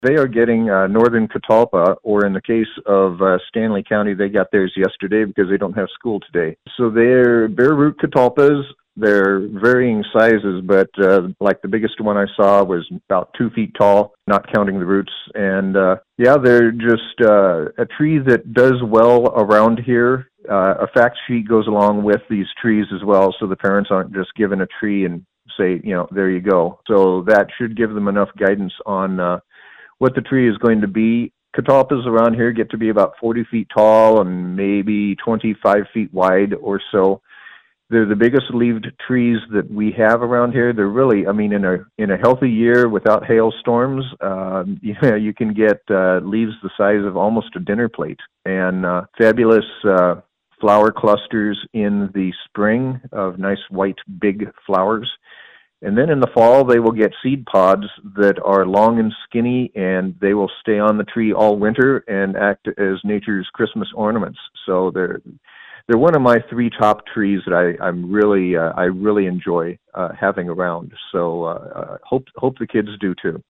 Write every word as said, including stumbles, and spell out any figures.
They are getting uh, northern catalpa, or in the case of uh, Stanley County, they got theirs yesterday because they don't have school today. So they're bare root catalpas. They're varying sizes, but uh, like the biggest one I saw was about two feet tall, not counting the roots. And uh, yeah, they're just uh, a tree that does well around here. Uh, a fact sheet goes along with these trees as well, so the parents aren't just given a tree and say, you know, there you go. So that should give them enough guidance on uh, what the tree is going to be. Catalpas around here get to be about forty feet tall and maybe twenty-five feet wide or so. They're the biggest leaved trees that we have around here. They're really, I mean, in a in a healthy year without hailstorms, uh, you know, you can get uh, leaves the size of almost a dinner plate, and uh, fabulous uh, flower clusters in the spring of nice white big flowers. And then in the fall, they will get seed pods that are long and skinny, and they will stay on the tree all winter and act as nature's Christmas ornaments. So they're they're one of my three top trees that I, I'm really uh, I really enjoy uh, having around. So uh, hope hope the kids do too.